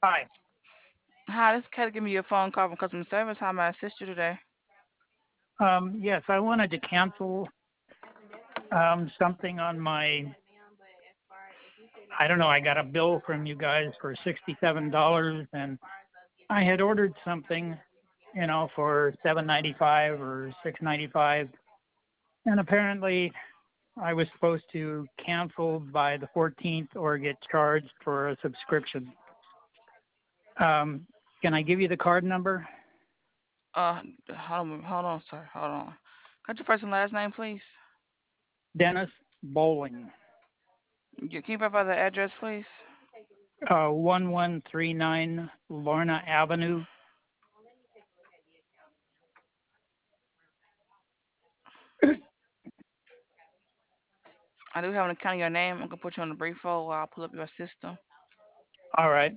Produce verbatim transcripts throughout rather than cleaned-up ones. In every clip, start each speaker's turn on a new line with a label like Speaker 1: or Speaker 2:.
Speaker 1: Hi.
Speaker 2: Hi, this is Kate giving you a phone call from customer service. How may I assist you today?
Speaker 1: Um, yes, I wanted to cancel um, something on my. I don't know. I got a bill from you guys for sixty-seven dollars, and I had ordered something, you know, for seven ninety-five or six ninety-five, and apparently I was supposed to cancel by the fourteenth or get charged for a subscription. Um, can I give you the card number?
Speaker 2: Uh, hold on, hold on, sir. Hold on. Got your first and last name, please?
Speaker 1: Dennis Bowling,
Speaker 2: You- Can you provide the address, please?
Speaker 1: uh, one one three nine Lorna Avenue.
Speaker 2: I do have an account of your name. I'm gonna put you on the brief hold while I pull up your system.
Speaker 1: All right.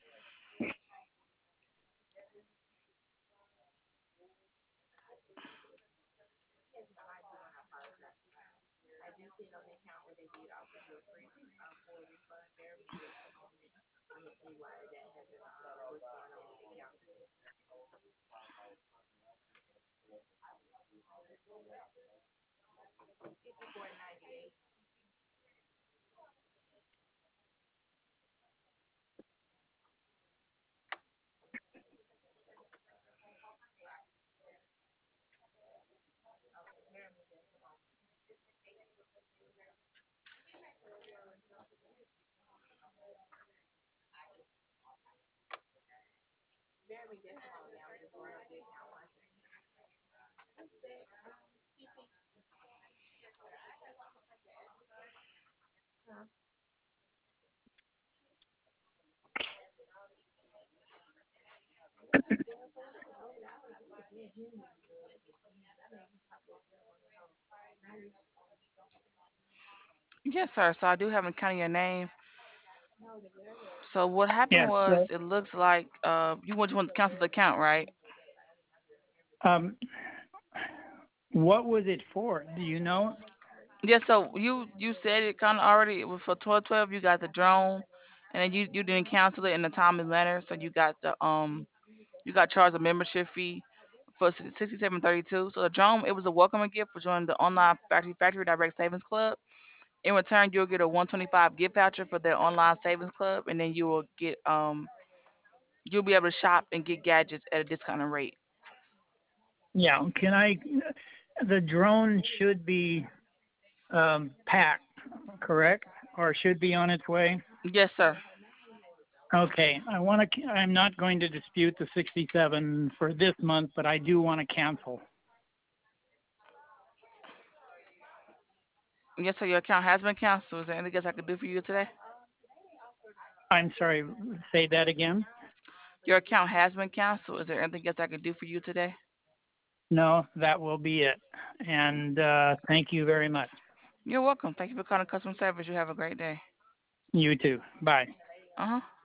Speaker 2: Yes, sir. So I do have an account of your name. So what happened
Speaker 1: Yes.
Speaker 2: was,
Speaker 1: Uh,
Speaker 2: it looks like uh you want you want to cancel the account, right?
Speaker 1: um, what was it for? Do you know?
Speaker 2: Yes. So you you said it kind of already. It was for twelve twelve. You got the drone, and then you you didn't cancel it in a timely manner. So you got the um you got charged a membership fee for sixty-seven thirty-two. So the drone, it was a welcoming gift for joining the online factory factory direct savings club. In return, you'll get a one twenty-five gift voucher for their online savings club, and then you will get um you'll be able to shop and get gadgets at a discounted rate.
Speaker 1: Yeah. Can I? The drone should be um, packed, correct, or should be on its way.
Speaker 2: Yes, sir.
Speaker 1: Okay. I want to. I'm not going to dispute the sixty-seven for this month, but I do want to cancel.
Speaker 2: Yes, sir. Your account has been canceled. Is there anything else I could do for you today?
Speaker 1: I'm sorry. Say that again.
Speaker 2: Your account has been canceled. Is there anything else I could do for you today?
Speaker 1: No, that will be it. And uh, thank you very much.
Speaker 2: You're welcome. Thank you for calling customer service. You have a great day.
Speaker 1: You too. Bye.
Speaker 2: Uh huh.